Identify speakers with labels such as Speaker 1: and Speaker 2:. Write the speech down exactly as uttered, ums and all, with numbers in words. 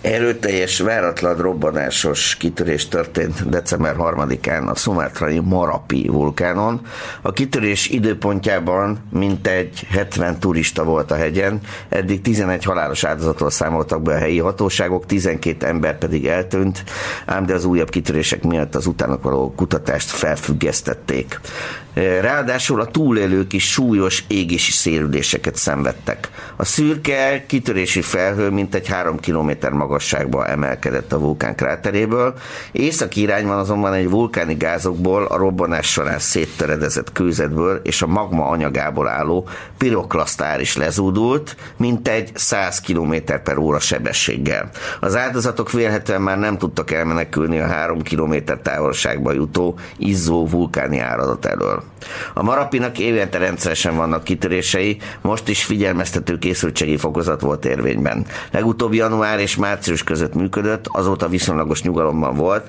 Speaker 1: Erőteljes, váratlan robbanásos kitörés történt december harmadikán a szumátrai Marapi vulkánon. A kitörés időpontjában mintegy hetven turista volt a hegyen, eddig tizenegy halálos áldozatról számoltak be a helyi hatóságok, tizenkét ember pedig eltűnt, ám de az újabb kitörések miatt az utánok való kutatást felfüggesztették. Ráadásul a túlélők is súlyos égési sérüléseket szenvedtek. A szürke kitörési felhő mintegy három kilométer magasságba emelkedett a vulkán kráteréből. Északi irányban azonban egy vulkáni gázokból, a robbanás során széttöredezett kőzetből és a magma anyagából álló piroklasztár is lezúdult, mintegy száz kilométer per óra sebességgel. Az áldozatok vélhetően már nem tudtak elmenekülni a három kilométer távolságba jutó izzó vulkáni áradat elől. A Marapinak évente rendszeresen vannak kitörései, most is figyelmeztető készültségi fokozat volt érvényben. Legutóbb január és március között működött, azóta viszonylagos nyugalomban volt,